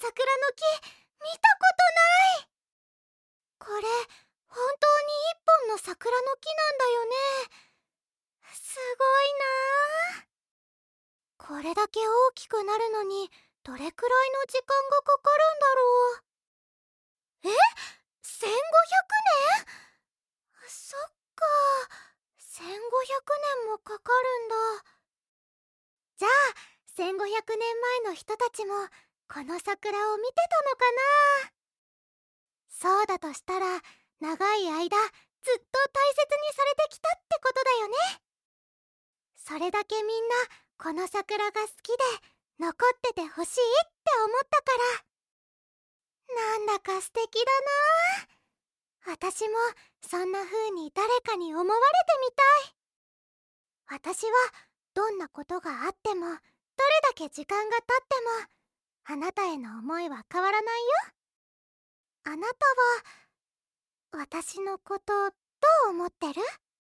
桜の木見たことない。これ本当に一本の桜の木なんだよね。すごいなあ。これだけ大きくなるのにどれくらいの時間がかかるんだろう。え、1500年？そっか、1500年もかかるんだ。じゃあ1500年前の人たちもこの桜を見てたのかな。そうだとしたら長い間ずっと大切にされてきたってことだよね。それだけみんなこの桜が好きで残っててほしいって思ったから。なんだか素敵だな。私もそんな風に誰かに思われてみたい。私はどんなことがあってもどれだけ時間が経ってもあなたへの思いは変わらないよ。あなたは私のことどう思ってる？